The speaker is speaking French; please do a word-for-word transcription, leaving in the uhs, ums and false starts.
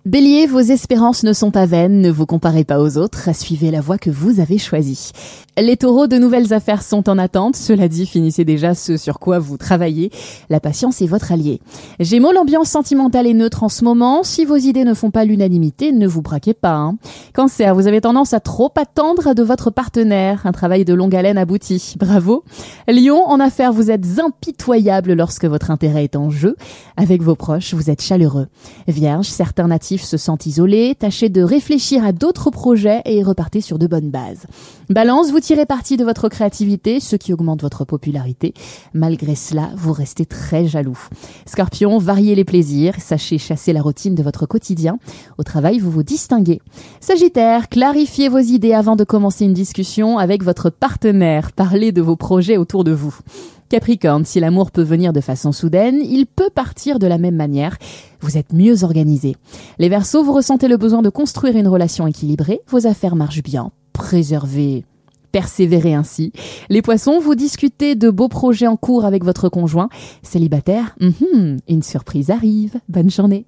Bélier, vos espérances ne sont pas vaines, ne vous comparez pas aux autres, suivez la voie que vous avez choisie. Les taureaux, de nouvelles affaires sont en attente, cela dit, finissez déjà ce sur quoi vous travaillez. La patience est votre allié. Gémeaux, l'ambiance sentimentale est neutre en ce moment, si vos idées ne font pas l'unanimité, ne vous braquez pas. Hein. Cancer, vous avez tendance à trop attendre de votre partenaire, un travail de longue haleine abouti, bravo. Lion, en affaires, vous êtes impitoyable lorsque votre intérêt est en jeu. Avec vos proches, vous êtes chaleureux. Vierge, certains natifs se sentent isolés, tâchez de réfléchir à d'autres projets et repartez sur de bonnes bases. Balance, vous tirez parti de votre créativité, ce qui augmente votre popularité. Malgré cela, vous restez très jaloux. Scorpion, variez les plaisirs, sachez chasser la routine de votre quotidien. Au travail, vous vous distinguez. Sagittaire, clarifiez vos idées avant de commencer une discussion avec votre partenaire. Parlez de vos projets autour de vous. Capricorne, si l'amour peut venir de façon soudaine, il peut partir de la même manière. Vous êtes mieux organisé. Les Verseaux, vous ressentez le besoin de construire une relation équilibrée. Vos affaires marchent bien. Préservez, persévérez ainsi. Les Poissons, vous discutez de beaux projets en cours avec votre conjoint. Célibataire, mm-hmm, une surprise arrive. Bonne journée.